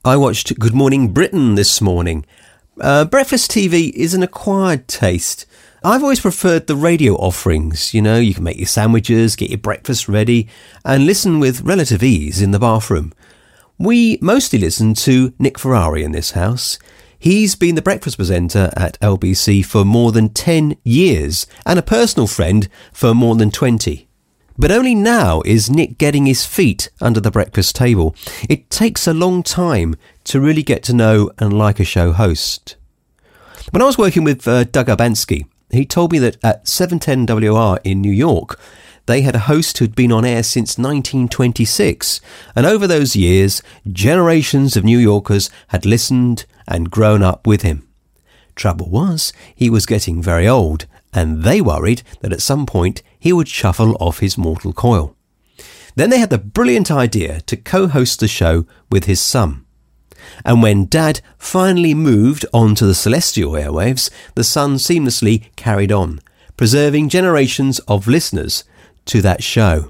I watched Good Morning Britain this morning. Breakfast TV is an acquired taste. I've always preferred the radio offerings. You know, you can make your sandwiches, get your breakfast ready, and listen with relative ease in the bathroom. We mostly listen to Nick Ferrari in this house. He's been the breakfast presenter at LBC for more than 10 years and a personal friend for more than 20. But only now is Nick getting his feet under the breakfast table. It takes a long time to really get to know and like a show host. When I was working with Doug Urbanski, he told me that at 710 WR in New York, they had a host who'd been on air since 1926. And over those years, generations of New Yorkers had listened and grown up with him. Trouble was, he was getting very old, and they worried that at some point he would shuffle off his mortal coil. Then they had the brilliant idea to co-host the show with his son. And when Dad finally moved onto the celestial airwaves, the son seamlessly carried on, preserving generations of listeners to that show.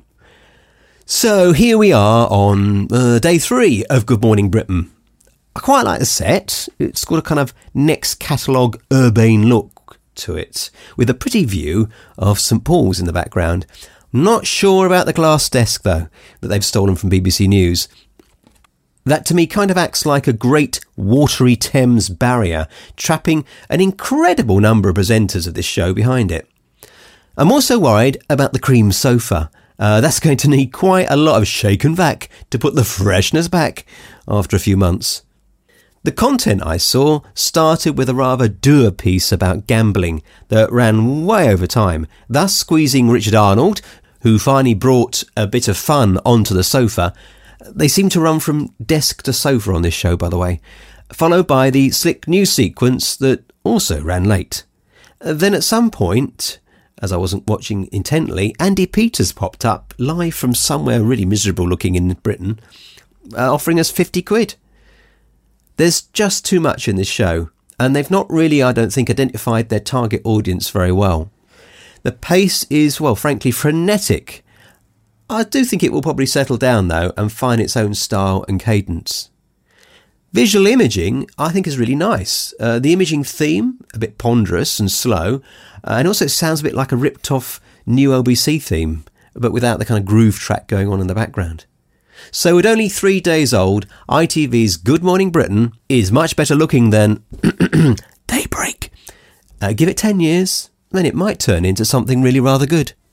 So here we are on day 3 of Good Morning Britain. I quite like the set. It's got a kind of next catalogue urbane look to it, with a pretty view of St Paul's in the background. Not sure about the glass desk, though, that they've stolen from BBC News. That to me kind of acts like a great watery Thames barrier, trapping an incredible number of presenters of this show behind it. I'm also worried about the cream sofa. That's going to need quite a lot of shake and vac to put the freshness back after a few months. The content I saw started with a rather dour piece about gambling that ran way over time, thus squeezing Richard Arnold, who finally brought a bit of fun onto the sofa. They seem to run from desk to sofa on this show, by the way, followed by the slick news sequence that also ran late. Then at some point, as I wasn't watching intently, Andy Peters popped up live from somewhere really miserable looking in Britain, offering us 50 quid. There's just too much in this show, and they've not really, I don't think, identified their target audience very well. The pace is, well, frankly, frenetic. I do think it will probably settle down, though, and find its own style and cadence. Visual imaging, I think, is really nice. The imaging theme, a bit ponderous and slow, and also it sounds a bit like a ripped-off new LBC theme, but without the kind of groove track going on in the background. So at only 3 days old, ITV's Good Morning Britain is much better looking than Daybreak. Give it 10 years, then it might turn into something really rather good.